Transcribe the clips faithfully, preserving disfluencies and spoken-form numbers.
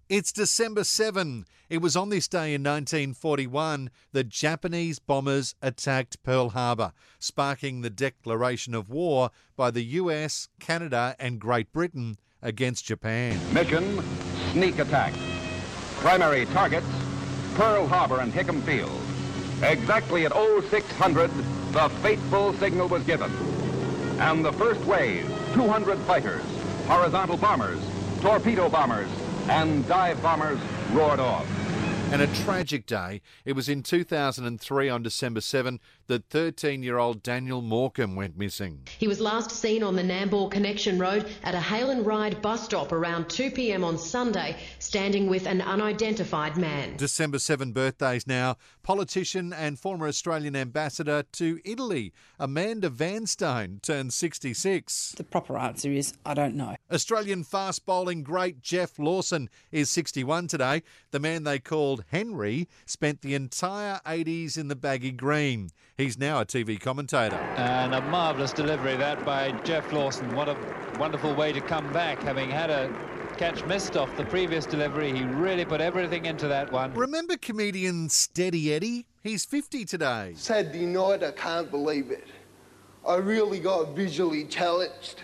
It's December seventh. It was on this day in nineteen forty-one that Japanese bombers attacked Pearl Harbor, sparking the declaration of war by the U S, Canada and Great Britain against Japan. Mission: sneak attack. Primary targets: Pearl Harbor and Hickam Field. Exactly at oh six hundred, the fateful signal was given. And the first wave, two hundred fighters, horizontal bombers, torpedo bombers, and dive bombers roared off. And a tragic day. It was in two thousand three on December seventh that thirteen-year-old Daniel Morecambe went missing. He was last seen on the Nambour Connection Road at a Hail and Ride bus stop around two p.m. on Sunday, standing with an unidentified man. December seventh birthdays now. Politician and former Australian ambassador to Italy, Amanda Vanstone, turned sixty-six. The proper answer is, I don't know. Australian fast bowling great Geoff Lawson is sixty-one today. The man they called Henry spent the entire eighties in the baggy green. He's now a T V commentator. And a marvellous delivery that by Geoff Lawson. What a wonderful way to come back, having had a catch missed off the previous delivery. He really put everything into that one. Remember comedian Steady Eddie? He's fifty today. Saturday night, I can't believe it. I really got visually challenged.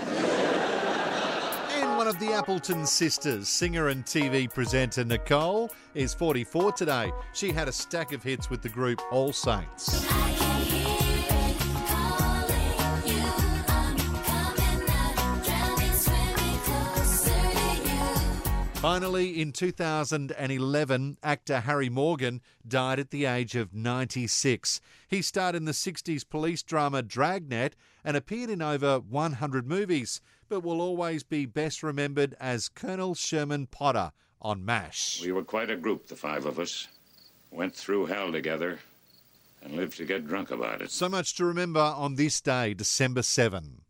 And one of the Appleton sisters, singer and T V presenter Nicole, is forty-four today. She had a stack of hits with the group All Saints. Finally, in two thousand eleven, actor Harry Morgan died at the age of ninety-six. He starred in the sixties police drama Dragnet and appeared in over one hundred movies, but will always be best remembered as Colonel Sherman Potter on MASH. We were quite a group, the five of us. Went through hell together and lived to get drunk about it. So much to remember on this day, December seventh.